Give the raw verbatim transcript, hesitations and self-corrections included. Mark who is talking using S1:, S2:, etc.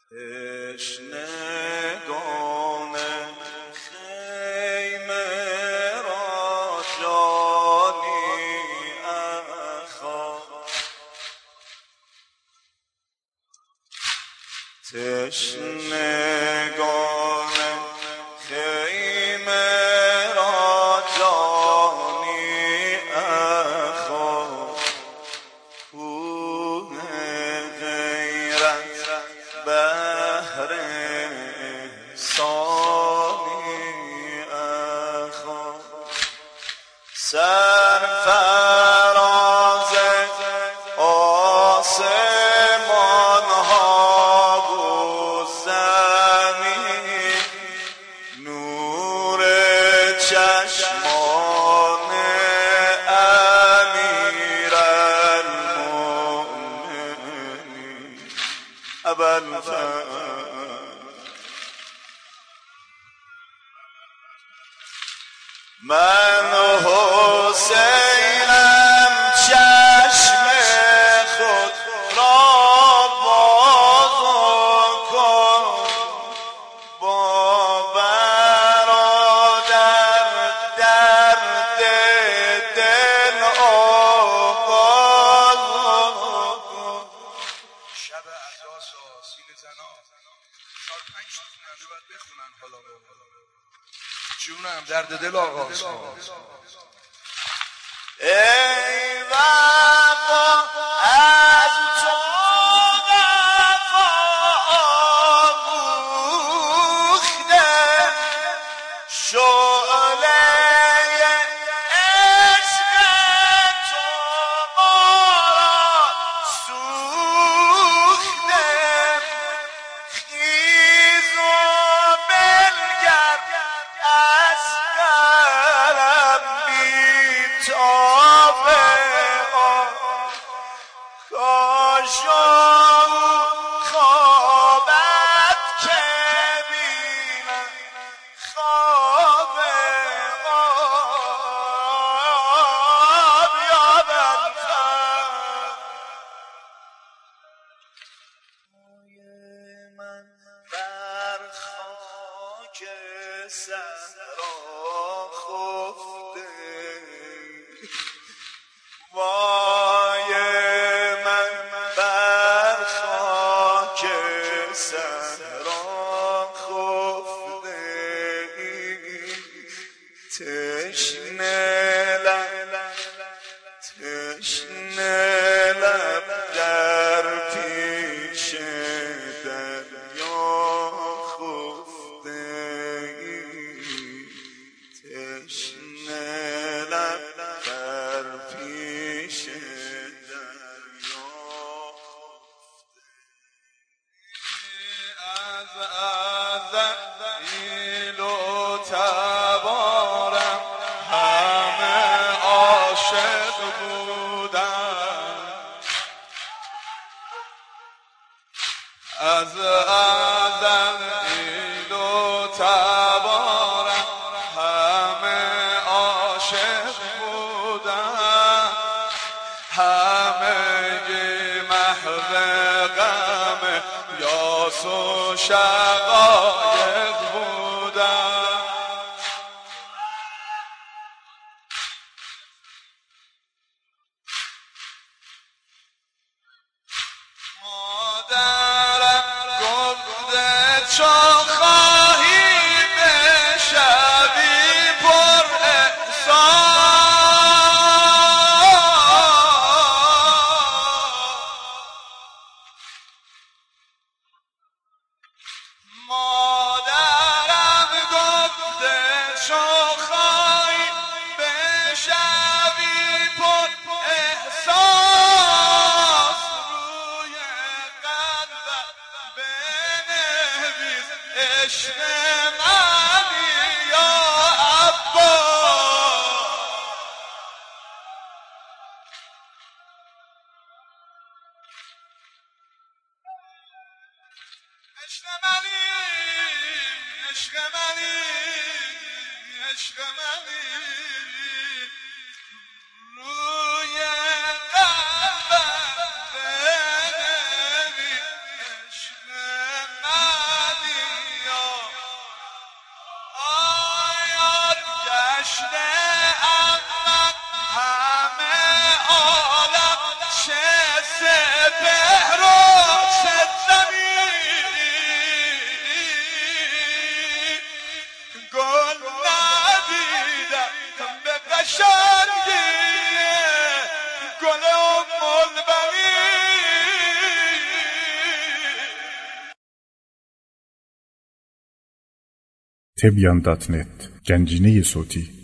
S1: تشنگان خیمه را جانی اخوان، تشنگان خیمه را جانی اخوان، کوه غیرت بهر سانی اخوان، سرفراز آسمان ها و زمین، نور چشمان امیر المؤمنین ابوالفضل. من حسینم چشم خود را باز کن، با برادر درد دل آغاز کن.
S2: شب عزاس و سیل زنا چهار پنج تا خوننده باید بخونن. حالا جونم درد دل آغاز کن.
S1: ای وفا از تو وفا آموخته، شعله عشق تو ما را سوخته، خیز و بنگر از قلم بی‌تابه آن، کاشان خوابت که بینم خواب آب یا بلفر. من بر خاک صحرا خفته، وای من بر خاک صحرا خفته، تشنه لب تشنه لب در پیش دریا خفته، تشنه لب در پیش دریا خفته. از عزیل و تبارم همه عاشق بودن، از عزیل و تبارم همه عاشق بودن، همه محو غم یاس و شقایق بودن. مادرم گفته چون خواهی بشوی پر احسان، مادرم گفته چون خواهی بشوی پر احسان، روی قلبم بنویس عشق منی یا عباس. عشق منی عشق منی عشق منی، روی قلبم بنویس عشق سپهر و صد زمین گل ندیدم به قشنگی گل ام
S3: تبیان دات نت گنجینه صوتی